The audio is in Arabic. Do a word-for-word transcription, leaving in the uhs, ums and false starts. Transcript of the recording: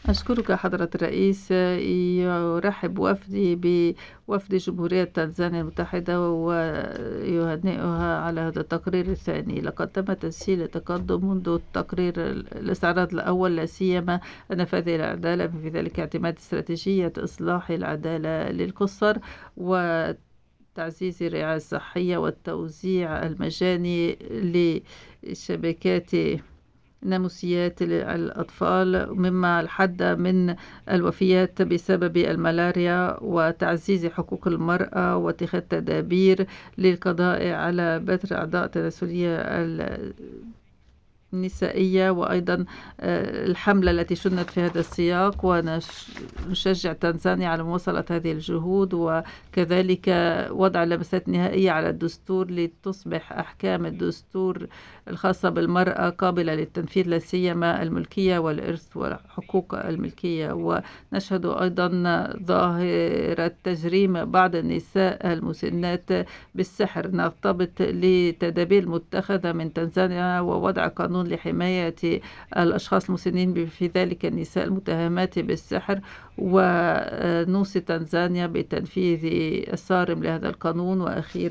أشكرك حضرة الرئيس. يرحب وفدي بوفد جمهورية تنزانيا المتحدة ويهنئها على هذا التقرير الثاني. لقد تم تسجيل التقدم منذ التقرير الاستعراض الأول، لا سيما نفاذ العدالة، في ذلك اعتماد استراتيجية إصلاح العدالة للقُصّر وتعزيز الرعاية الصحية والتوزيع المجاني لشبكات ناموسيات الأطفال، مما الحد من الوفيات بسبب الملاريا، وتعزيز حقوق المرأة واتخاذ تدابير للقضاء على بتر أعضاء تناسلية النسائية، وأيضا الحملة التي شنت في هذا السياق. ونشجع تنزانيا على مواصلة هذه الجهود، وكذلك وضع لمسات نهائية على الدستور لتصبح أحكام الدستور الخاصة بالمرأة قابلة للتنفيذ، لا سيما الملكية والإرث وحقوق الملكية. ونشهد أيضا ظاهرة تجريم بعض النساء المسنات بالسحر. نرتبط لتدابير المتخذة من تنزانيا ووضع قانون لحماية الأشخاص المسنين، في ذلك النساء المتهمات بالسحر، ونوصي تنزانيا بتنفيذ الصارم لهذا القانون. وأخيرا